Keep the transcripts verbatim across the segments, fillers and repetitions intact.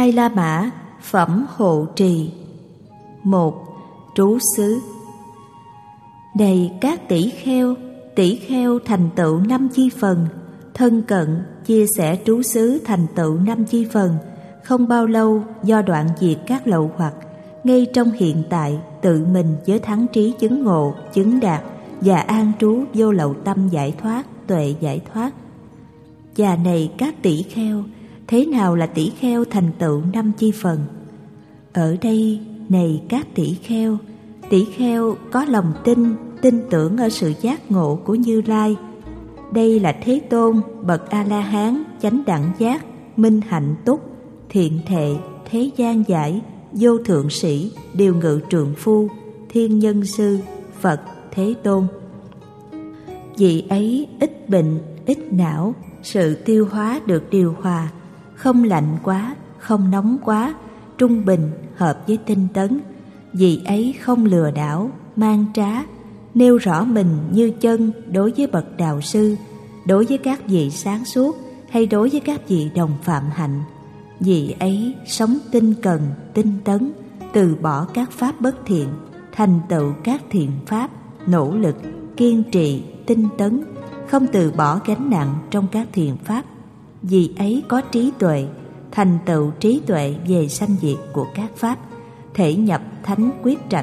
Sai La Mã, phẩm hộ trì. Một. Trú xứ. Này các tỷ kheo, tỷ kheo thành tựu năm chi phần, thân cận chia sẻ trú xứ thành tựu năm chi phần, không bao lâu do đoạn diệt các lậu hoặc, ngay trong hiện tại tự mình với thắng trí chứng ngộ, chứng đạt và an trú vô lậu tâm giải thoát, tuệ giải thoát. Và này các tỷ kheo, thế nào là tỷ kheo thành tựu năm chi phần? Ở đây, này các tỷ kheo, tỷ kheo có lòng tin, tin tưởng ở sự giác ngộ của Như Lai. Đây là Thế Tôn, bậc A-la-hán, chánh đẳng giác, minh hạnh túc, thiện thệ, thế gian giải, vô thượng sĩ, điều ngự trượng phu, thiên nhân sư, Phật Thế Tôn. Vị ấy ít bệnh, ít não, sự tiêu hóa được điều hòa, không lạnh quá, không nóng quá, trung bình, hợp với tinh tấn. Vị ấy không lừa đảo, mang trá, nêu rõ mình như chân đối với bậc đạo sư, đối với các vị sáng suốt hay đối với các vị đồng phạm hạnh. Vị ấy sống tinh cần, tinh tấn, từ bỏ các pháp bất thiện, thành tựu các thiện pháp, nỗ lực, kiên trì, tinh tấn, không từ bỏ gánh nặng trong các thiện pháp. Vì ấy có trí tuệ, thành tựu trí tuệ về sanh diệt của các pháp, thể nhập thánh quyết trạch,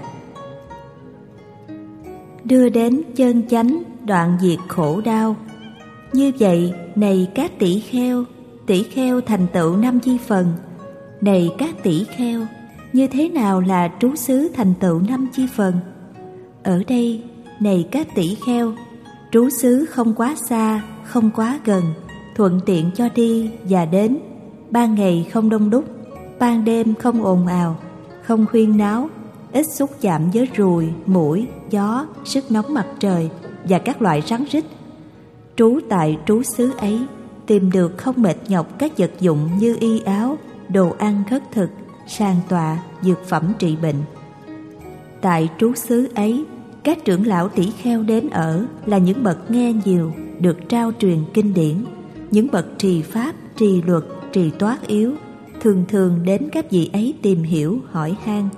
đưa đến chân chánh, đoạn diệt khổ đau. Như vậy, này các tỷ kheo, tỷ kheo thành tựu năm chi phần. Này các tỷ kheo, như thế nào là trú xứ thành tựu năm chi phần? Ở đây, này các tỷ kheo, trú xứ không quá xa, không quá gần, thuận tiện cho đi và đến, ban ngày không đông đúc, ban đêm không ồn ào, không khuyên náo, ít xúc chạm với ruồi, muỗi, gió, sức nóng mặt trời và các loại rắn rít. Trú tại trú xứ ấy, tìm được không mệt nhọc các vật dụng như y áo, đồ ăn khất thực, sàn tọa, dược phẩm trị bệnh. Tại trú xứ ấy, các trưởng lão tỷ kheo đến ở là những bậc nghe nhiều, được trao truyền kinh điển, những bậc trì pháp, trì luật, trì toát yếu, thường thường đến các vị ấy tìm hiểu, hỏi han.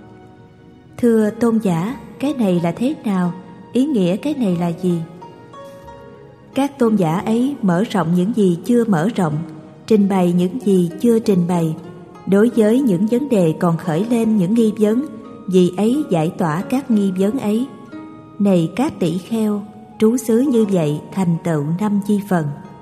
Thưa tôn giả, cái này là thế nào? Ý nghĩa cái này là gì? Các tôn giả ấy mở rộng những gì chưa mở rộng, trình bày những gì chưa trình bày. Đối với những vấn đề còn khởi lên những nghi vấn, vị ấy giải tỏa các nghi vấn ấy. Này các tỷ kheo, trú xứ như vậy thành tựu năm chi phần.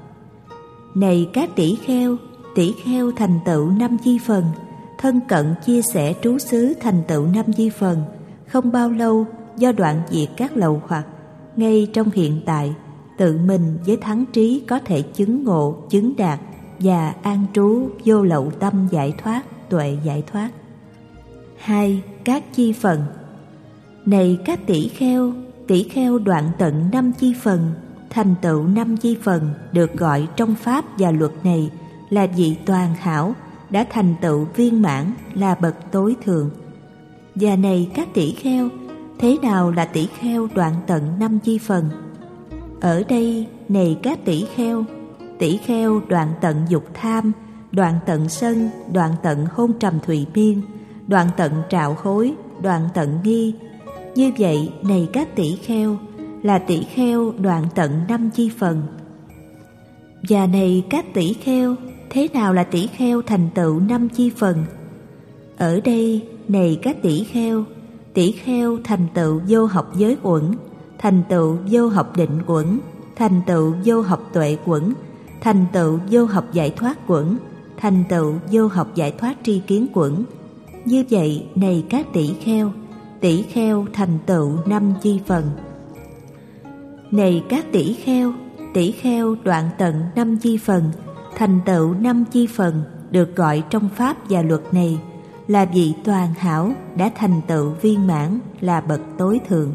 Này các tỷ kheo, tỷ kheo thành tựu năm chi phần, thân cận chia sẻ trú xứ thành tựu năm chi phần, không bao lâu do đoạn diệt các lậu hoặc, ngay trong hiện tại tự mình với thắng trí có thể chứng ngộ, chứng đạt và an trú vô lậu tâm giải thoát, tuệ giải thoát. Hai. Các chi phần. Này các tỷ kheo, tỷ kheo đoạn tận năm chi phần, thành tựu năm chi phần được gọi trong pháp và luật này là vị toàn hảo, đã thành tựu viên mãn, là bậc tối thượng. Và này các tỷ kheo, thế nào là tỷ kheo đoạn tận năm chi phần? Ở đây, này các tỷ kheo, tỷ kheo đoạn tận dục tham, đoạn tận sân, đoạn tận hôn trầm thụy miên, đoạn tận trạo hối, đoạn tận nghi. Như vậy, này các tỷ kheo, là tỷ kheo đoạn tận năm chi phần. Và này các tỷ kheo, thế nào là tỷ kheo thành tựu năm chi phần? Ở đây, này các tỷ kheo, tỷ kheo thành tựu vô học giới uẩn, thành tựu vô học định uẩn, thành tựu vô học tuệ uẩn, thành tựu vô học giải thoát uẩn, thành tựu vô học giải thoát tri kiến uẩn. Như vậy, này các tỷ kheo, tỷ kheo thành tựu năm chi phần. Này các tỷ kheo, tỷ kheo đoạn tận năm chi phần, thành tựu năm chi phần được gọi trong pháp và luật này là vị toàn hảo, đã thành tựu viên mãn, là bậc tối thượng.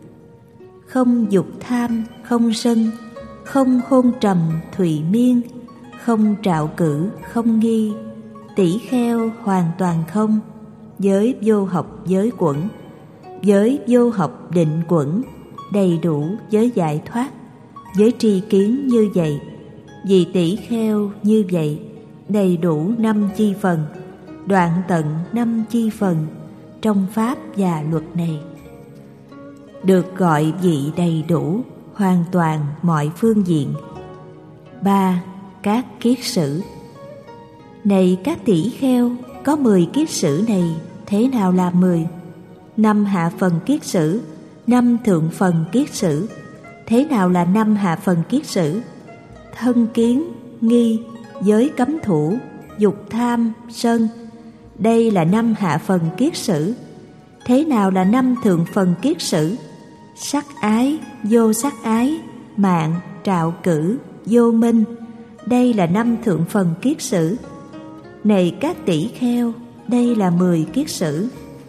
Không dục tham, không sân, không hôn trầm thụy miên, không trạo cử, không nghi, tỷ kheo hoàn toàn không, giới vô học giới quẩn, giới vô học định quẩn, đầy đủ giới giải thoát, giới tri kiến như vậy. Vì tỷ kheo như vậy, đầy đủ năm chi phần, đoạn tận năm chi phần trong pháp và luật này. Được gọi vị đầy đủ, hoàn toàn mọi phương diện. Ba. Các kiết sử. Này các tỷ kheo, có mười kiết sử này, thế nào là mười? Năm hạ phần kiết sử, năm thượng phần kiết sử. Thế nào là năm hạ phần kiết sử? Thân kiến, nghi, giới cấm thủ, dục tham, sân. Đây là năm hạ phần kiết sử. Thế nào là năm thượng phần kiết sử? Sắc ái, vô sắc ái, mạng, trạo cử, vô minh. Đây là năm thượng phần kiết sử. Này các tỷ kheo, đây là mười kiết sử.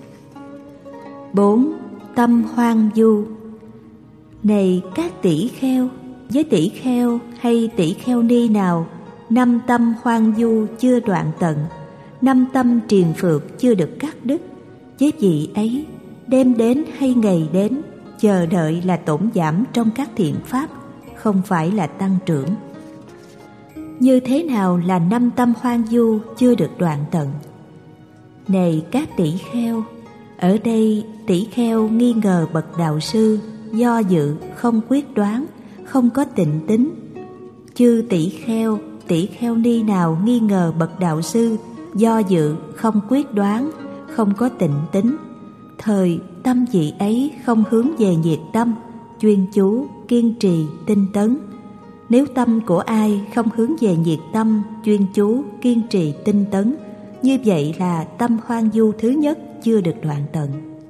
Bốn. Tâm hoang du. Này các tỷ kheo, với tỷ kheo hay tỷ kheo ni nào, năm tâm hoang du chưa đoạn tận, năm tâm triền phược chưa được cắt đứt, với vị ấy, đêm đến hay ngày đến, chờ đợi là tổn giảm trong các thiện pháp, không phải là tăng trưởng. Như thế nào là năm tâm hoang du chưa được đoạn tận? Này các tỷ kheo, ở đây tỷ kheo nghi ngờ bậc đạo sư, do dự, không quyết đoán, không có tịnh tín. Chư tỷ kheo, tỷ kheo ni nào nghi ngờ bậc đạo sư, do dự, không quyết đoán, không có tịnh tín, thời tâm vị ấy không hướng về nhiệt tâm, chuyên chú, kiên trì, tinh tấn. Nếu tâm của ai không hướng về nhiệt tâm, chuyên chú, kiên trì, tinh tấn, như vậy là tâm hoang du thứ nhất chưa được đoạn tận.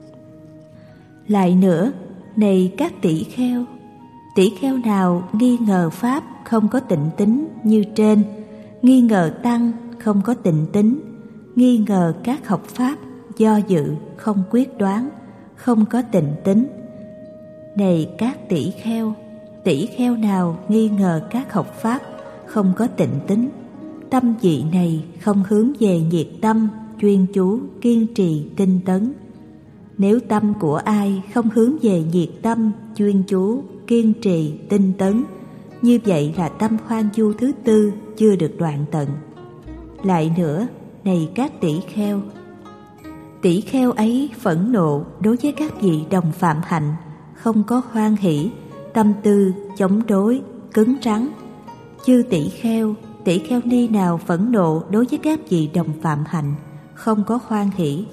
Lại nữa, này các tỷ kheo, tỷ kheo nào nghi ngờ pháp không có tịnh tín như trên, nghi ngờ tăng không có tịnh tín, nghi ngờ các học pháp, do dự, không quyết đoán, không có tịnh tín. Này các tỷ kheo, tỷ kheo nào nghi ngờ các học pháp, không có tịnh tín, tâm vị này không hướng về nhiệt tâm, chuyên chú, kiên trì, tinh tấn. Nếu tâm của ai không hướng về nhiệt tâm, chuyên chú, kiên trì, tinh tấn, như vậy là tâm hoang du thứ tư chưa được đoạn tận. Lại nữa, này các tỷ kheo, tỷ kheo ấy phẫn nộ đối với các vị đồng phạm hạnh, không có hoan hỷ, tâm tư chống đối, cứng rắn. Chư tỷ kheo, tỷ kheo ni nào phẫn nộ đối với các vị đồng phạm hạnh, không có hoan hỷ,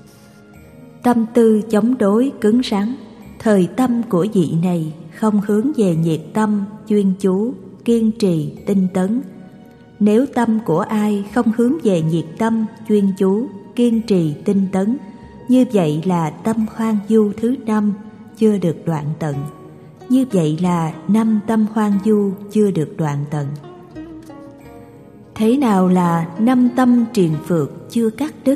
tâm tư chống đối, cứng rắn, thời tâm của vị này không hướng về nhiệt tâm, chuyên chú, kiên trì, tinh tấn. Nếu tâm của ai không hướng về nhiệt tâm, chuyên chú, kiên trì, tinh tấn, như vậy là tâm hoang du thứ năm chưa được đoạn tận. Như vậy là năm tâm hoang du chưa được đoạn tận. Thế nào là năm tâm triền phược chưa cắt đứt?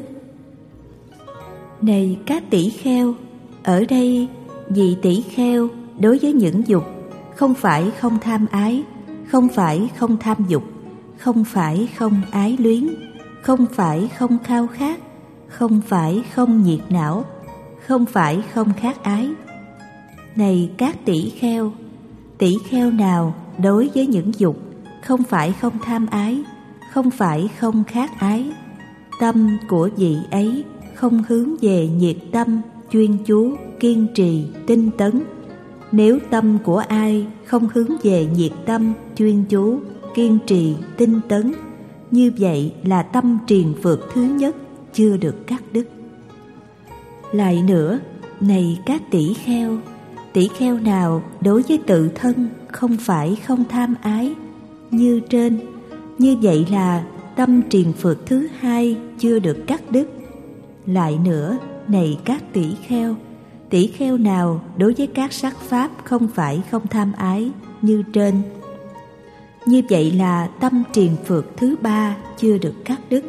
Này các tỷ kheo, ở đây vị tỷ kheo đối với những dục, không phải không tham ái, không phải không tham dục, không phải không ái luyến, không phải không khao khát, không phải không nhiệt não, không phải không khát ái. Này các tỷ kheo, tỷ kheo nào đối với những dục, không phải không tham ái, không phải không khát ái, tâm của vị ấy không hướng về nhiệt tâm, chuyên chú, kiên trì, tinh tấn. Nếu tâm của ai không hướng về nhiệt tâm, chuyên chú, kiên trì, tinh tấn, như vậy là tâm triền phược thứ nhất chưa được cắt đứt. Lại nữa, này các tỷ kheo, tỷ kheo nào đối với tự thân không phải không tham ái, như trên, như vậy là tâm triền phược thứ hai chưa được cắt đứt. Lại nữa, này các tỷ kheo, tỷ kheo nào đối với các sắc pháp không phải không tham ái, như trên, như vậy là tâm triền phược thứ ba chưa được cắt đứt.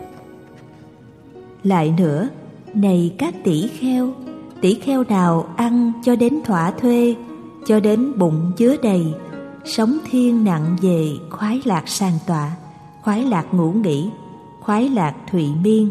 Lại nữa, này các tỷ kheo, tỷ kheo nào ăn cho đến thỏa thuê, cho đến bụng chứa đầy, sống thiên nặng về khoái lạc sàng tọa, khoái lạc ngủ nghỉ, khoái lạc thụy miên.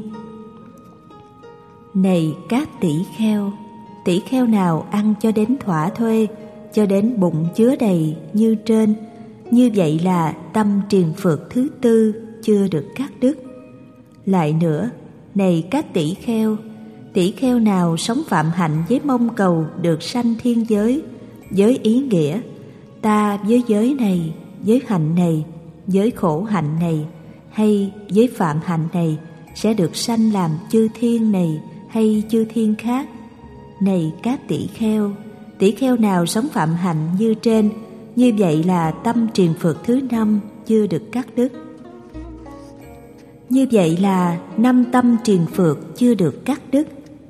Này các tỷ kheo, tỷ kheo nào ăn cho đến thỏa thuê, cho đến bụng chứa đầy như trên, như vậy là tâm triền phược thứ tư chưa được cắt đứt. Lại nữa, Này các tỷ kheo, tỷ kheo nào sống phạm hạnh với mong cầu được sanh thiên giới, với ý nghĩa ta với giới này, với hạnh này, với khổ hạnh này, hay với phạm hạnh này sẽ được sanh làm chư thiên này hay chư thiên khác. Này các tỷ kheo, tỷ kheo nào sống phạm hạnh như trên, như vậy là tâm triền phược thứ năm chưa được cắt đứt. Như vậy là năm tâm triền phược chưa được cắt đứt.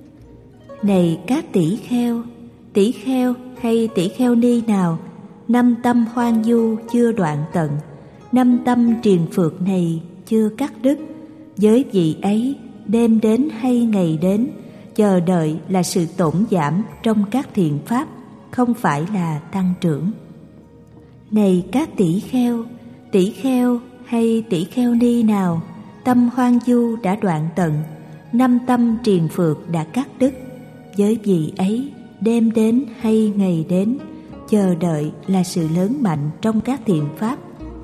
Này các tỷ kheo, tỷ kheo hay tỷ kheo ni nào năm tâm hoang du chưa đoạn tận, năm tâm triền phược này chưa cắt đứt, với vị ấy đêm đến hay ngày đến, chờ đợi là sự tổn giảm trong các thiện pháp, không phải là tăng trưởng. Này các tỷ kheo, tỷ kheo hay tỷ kheo ni nào tâm hoang du đã đoạn tận, năm tâm triền phược đã cắt đứt, với vị ấy đêm đến hay ngày đến, chờ đợi là sự lớn mạnh trong các thiện pháp,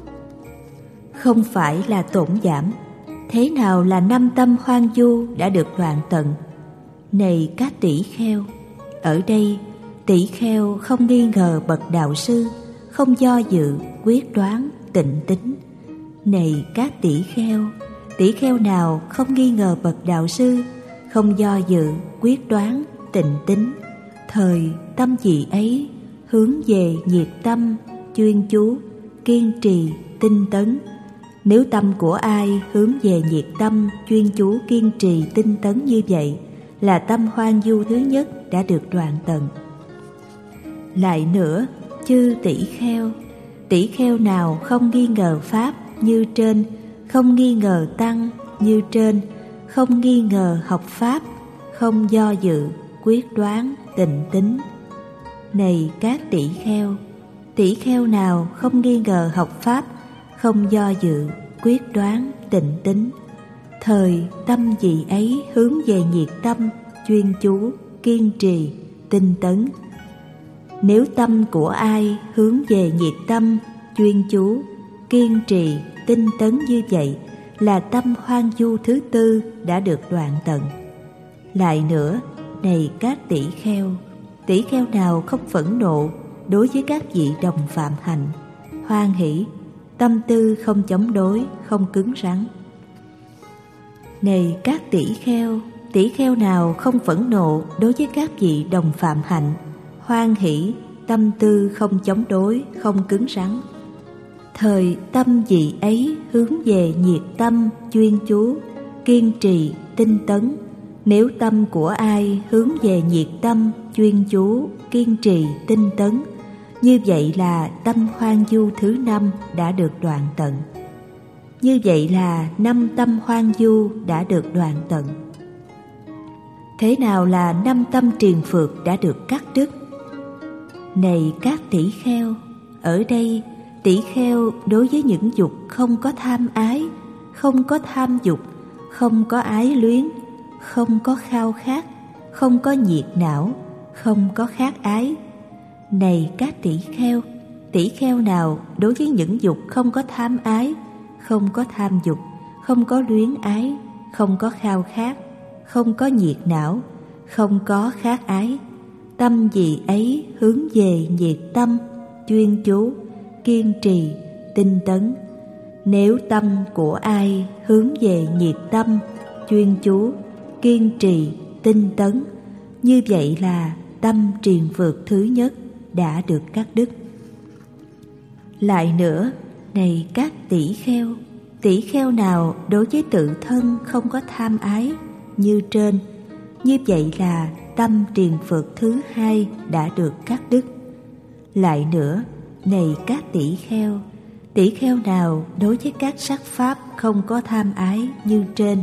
không phải là tổn giảm. Thế nào là năm tâm hoang du đã được đoạn tận? Này các tỷ kheo, ở đây tỷ kheo không nghi ngờ bậc đạo sư, không do dự, quyết đoán, tịnh tín. Này các tỷ kheo, tỷ kheo nào không nghi ngờ bậc đạo sư, không do dự, quyết đoán, tịnh tín, thời tâm vị ấy hướng về nhiệt tâm, chuyên chú, kiên trì, tinh tấn. Nếu tâm của ai hướng về nhiệt tâm, chuyên chú, kiên trì, tinh tấn như vậy, là tâm hoang du thứ nhất đã được đoạn tận. Lại nữa, chư tỷ kheo, tỷ kheo nào không nghi ngờ pháp như trên, không nghi ngờ tăng như trên, không nghi ngờ học pháp, không do dự, quyết đoán, tịnh tín. Này các tỷ kheo, tỷ kheo nào không nghi ngờ học pháp, không do dự, quyết đoán, tịnh tín, thời tâm vị ấy hướng về nhiệt tâm, chuyên chú, kiên trì, tinh tấn. Nếu tâm của ai hướng về nhiệt tâm, chuyên chú, kiên trì, tinh tấn như vậy, là tâm hoang du thứ tư đã được đoạn tận. Lại nữa, này các tỷ kheo, tỷ kheo nào không phẫn nộ đối với các vị đồng phạm hạnh, hoan hỷ, tâm tư không chống đối, không cứng rắn. Này các tỷ kheo, tỷ kheo nào không phẫn nộ đối với các vị đồng phạm hạnh, hoan hỷ, tâm tư không chống đối, không cứng rắn, thời tâm vị ấy hướng về nhiệt tâm, chuyên chú, kiên trì, tinh tấn. Nếu tâm của ai hướng về nhiệt tâm, chuyên chú, kiên trì, tinh tấn, như vậy là tâm hoang du thứ năm đã được đoạn tận. Như vậy là năm tâm hoang du đã được đoạn tận. Thế nào là năm tâm triền phược đã được cắt đứt? Này các tỷ kheo, ở đây tỷ kheo đối với những dục không có tham ái, không có tham dục, không có ái luyến, không có khao khát, không có nhiệt não, không có khát ái. Này các tỷ kheo, tỷ kheo nào đối với những dục không có tham ái, không có tham dục, không có luyến ái, không có khao khát, không có nhiệt não, không có khát ái, tâm vị ấy hướng về nhiệt tâm, chuyên chú, kiên trì, tinh tấn. Nếu tâm của ai hướng về nhiệt tâm, chuyên chú, kiên trì, tinh tấn, như vậy là tâm triền phược thứ nhất đã được cắt đứt. Lại nữa, này các tỷ kheo, tỷ kheo nào đối với tự thân không có tham ái như trên, như vậy là tâm triền phược thứ hai đã được cắt đứt. Lại nữa, này các tỷ kheo, tỷ kheo nào đối với các sắc pháp không có tham ái như trên,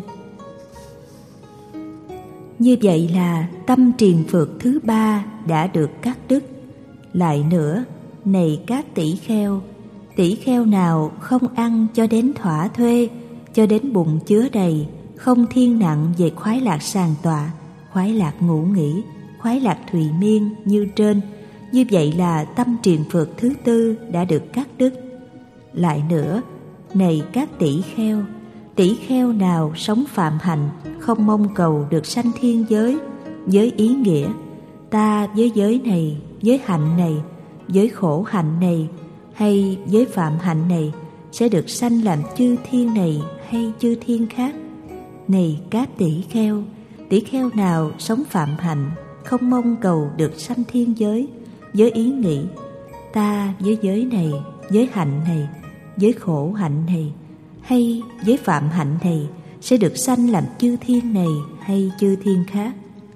như vậy là tâm triền phược thứ ba đã được cắt đứt. Lại nữa, này các tỷ kheo, tỷ kheo nào không ăn cho đến thỏa thuê, cho đến bụng chứa đầy, không thiên nặng về khoái lạc sàng tọa, khoái lạc ngủ nghỉ, khoái lạc thùy miên như trên, như vậy là tâm triền phược thứ tư đã được cắt đứt. Lại nữa, này các tỷ kheo, tỷ kheo nào sống phạm hạnh, không mong cầu được sanh thiên giới, với ý nghĩa ta với giới này, với hạnh này, với khổ hạnh này hay với phạm hạnh này sẽ được sanh làm chư thiên này hay chư thiên khác. Này các tỷ kheo, tỷ kheo nào sống phạm hạnh, không mong cầu được sanh thiên giới, với ý nghĩ ta với giới này, với hạnh này, với khổ hạnh này hay với phạm hạnh này sẽ được sanh làm chư thiên này hay chư thiên khác.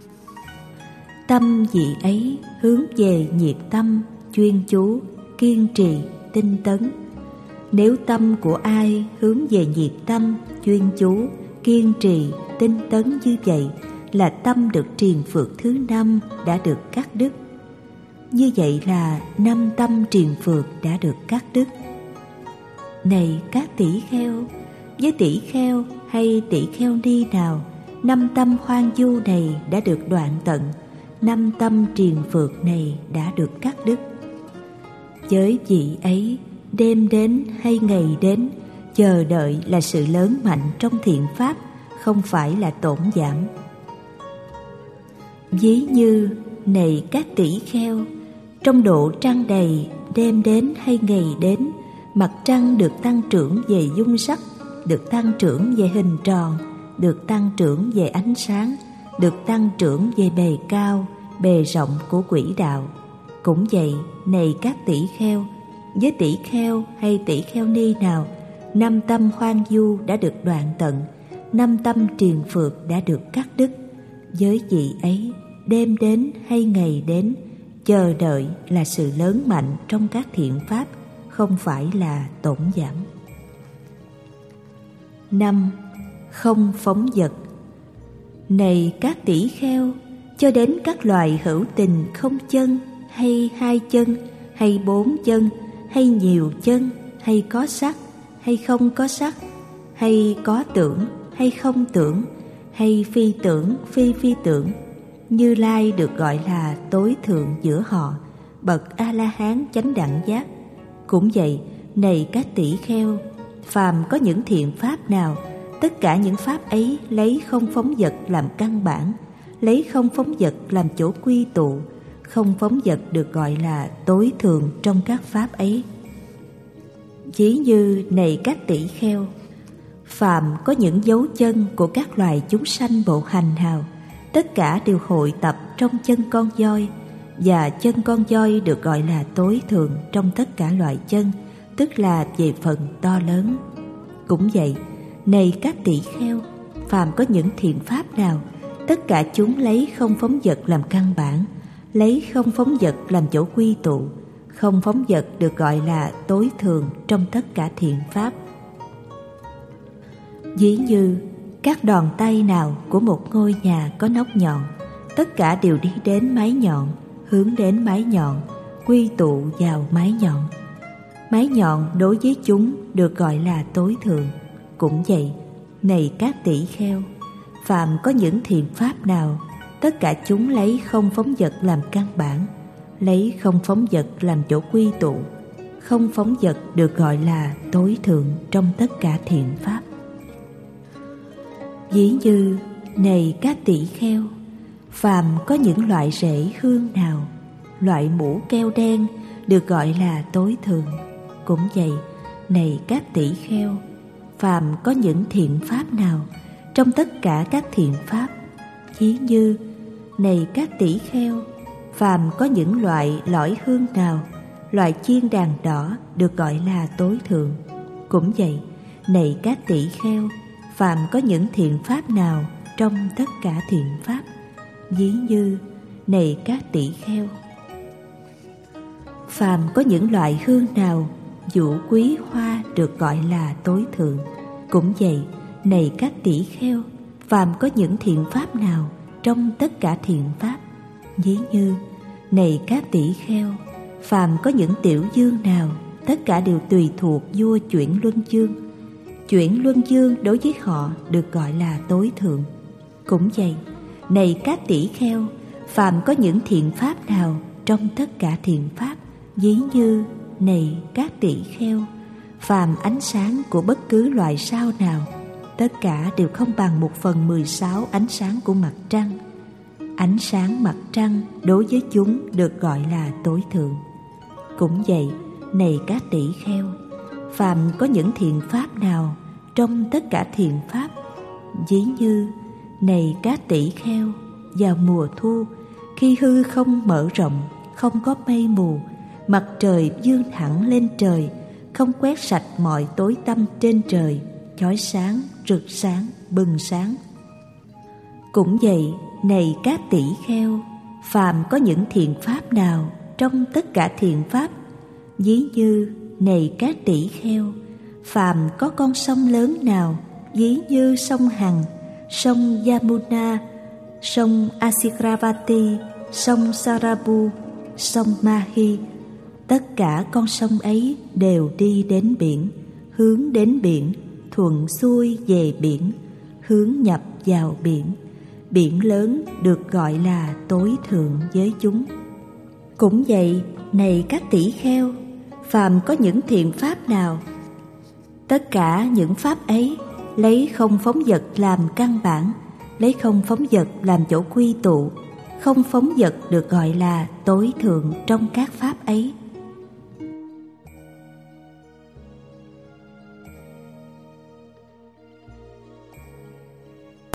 Tâm vị ấy hướng về nhiệt tâm, chuyên chú, kiên trì, tinh tấn. Nếu tâm của ai hướng về nhiệt tâm, chuyên chú, kiên trì, tinh tấn như vậy là tâm được triền phược thứ năm đã được cắt đứt. Như vậy là năm tâm triền phược đã được cắt đứt. Này các tỷ kheo, với tỷ kheo hay tỷ kheo ni nào năm tâm hoang du này đã được đoạn tận, năm tâm triền phược này đã được cắt đứt. Với vị ấy, đêm đến hay ngày đến, chờ đợi là sự lớn mạnh trong thiện pháp, không phải là tổn giảm. Ví như, này các tỷ kheo, trong độ trăng đầy, đêm đến hay ngày đến, mặt trăng được tăng trưởng về dung sắc, được tăng trưởng về hình tròn, được tăng trưởng về ánh sáng, được tăng trưởng về bề cao, bề rộng của quỹ đạo. Cũng vậy, này các tỷ kheo, với tỷ kheo hay tỷ kheo ni nào năm tâm hoang du đã được đoạn tận, năm tâm triền phược đã được cắt đứt. Với vị ấy, đêm đến hay ngày đến, chờ đợi là sự lớn mạnh trong các thiện pháp, không phải là tổn giảm. Năm. Không phóng dật. Này các tỷ kheo, cho đến các loài hữu tình không chân, hay hai chân, hay bốn chân, hay nhiều chân, hay có sắc, hay không có sắc, hay có tưởng, hay không tưởng, hay phi tưởng, phi phi tưởng, Như Lai được gọi là tối thượng giữa họ, bậc A-la-hán chánh đẳng giác. Cũng vậy, này các tỷ kheo, phàm có những thiện pháp nào, tất cả những pháp ấy lấy không phóng dật làm căn bản, lấy không phóng dật làm chỗ quy tụ. Không phóng dật được gọi là tối thượng trong các pháp ấy. Ví như, này các tỷ kheo, phàm có những dấu chân của các loài chúng sanh bộ hành hào, tất cả đều hội tập trong chân con voi, và chân con voi được gọi là tối thượng trong tất cả loại chân, tức là về phần to lớn. Cũng vậy, này các tỷ kheo, phàm có những thiện pháp nào, tất cả chúng lấy không phóng dật làm căn bản, lấy không phóng dật làm chỗ quy tụ. Không phóng dật được gọi là tối thượng trong tất cả thiện pháp. Ví như, các đòn tay nào của một ngôi nhà có nóc nhọn, tất cả đều đi đến mái nhọn, hướng đến mái nhọn, quy tụ vào mái nhọn. Mái nhọn đối với chúng được gọi là tối thượng. Cũng vậy, này các tỷ kheo, phàm có những thiện pháp nào, tất cả chúng lấy không phóng dật làm căn bản, lấy không phóng dật làm chỗ quy tụ. Không phóng dật được gọi là tối thượng trong tất cả thiện pháp. Ví như, này các tỷ kheo, phàm có những loại rễ hương nào, loại mũ keo đen được gọi là tối thượng. Cũng vậy, này các tỷ kheo, phàm có những thiện pháp nào, trong tất cả các thiện pháp. Ví như, này các tỷ kheo, phàm có những loại lõi hương nào, loại chiên đàn đỏ được gọi là tối thượng. Cũng vậy, này các tỷ kheo, phàm có những thiện pháp nào trong tất cả thiện pháp. Ví như, này các tỷ kheo, phàm có những loại hương nào, vũ quý hoa được gọi là tối thượng. Cũng vậy, này các tỷ kheo, phàm có những thiện pháp nào trong tất cả thiện pháp. Ví như, này các tỷ kheo, phàm có những tiểu dương nào, tất cả đều tùy thuộc vua chuyển luân dương. Chuyển luân dương đối với họ được gọi là tối thượng. Cũng vậy, này các tỷ kheo, phàm có những thiện pháp nào trong tất cả thiện pháp. Ví như, này các tỷ kheo, phàm ánh sáng của bất cứ loại sao nào, tất cả đều không bằng một phần mười sáu ánh sáng của mặt trăng. Ánh sáng mặt trăng đối với chúng được gọi là tối thượng. Cũng vậy, này các tỷ kheo, phàm có những thiện pháp nào trong tất cả thiện pháp, ví như, này các tỷ kheo, vào mùa thu, khi hư không mở rộng, không có mây mù, mặt trời vươn thẳng lên trời, không quét sạch mọi tối tăm trên trời, chói sáng, rực sáng, bừng sáng. Cũng vậy, này các tỷ kheo, phàm có những thiện pháp nào trong tất cả thiện pháp, ví như, này các tỷ kheo, phàm có con sông lớn nào, ví như sông Hằng, sông Yamuna, sông Asirravati, sông Sarabu, sông Mahi, tất cả con sông ấy đều đi đến biển, hướng đến biển, thuận xuôi về biển, hướng nhập vào biển. Biển lớn được gọi là tối thượng với chúng. Cũng vậy, này các tỷ kheo, phàm có những thiện pháp nào, tất cả những pháp ấy lấy không phóng vật làm căn bản, lấy không phóng vật làm chỗ quy tụ. Không phóng vật được gọi là tối thượng trong các pháp ấy.